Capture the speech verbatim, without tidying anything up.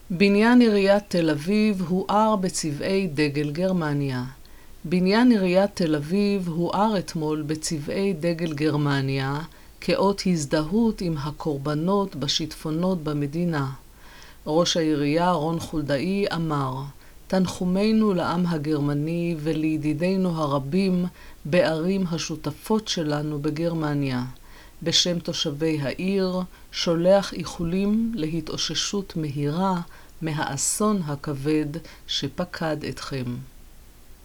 בניין עיריית תל אביב הואר בצבעי דגל גרמניה. בניין עיריית תל אביב הואר אתמול בצבעי דגל גרמניה כאות הזדהות עם הקורבנות בשיטפונות במדינה. ראש העירייה רון חולדאי אמר, תנחומינו לעם הגרמני ולידידינו הרבים בערים השותפות שלנו בגרמניה. בשם תושבי העיר שולח איחולים להתאוששות מהירה מהאסון הכבד שפקד אתכם.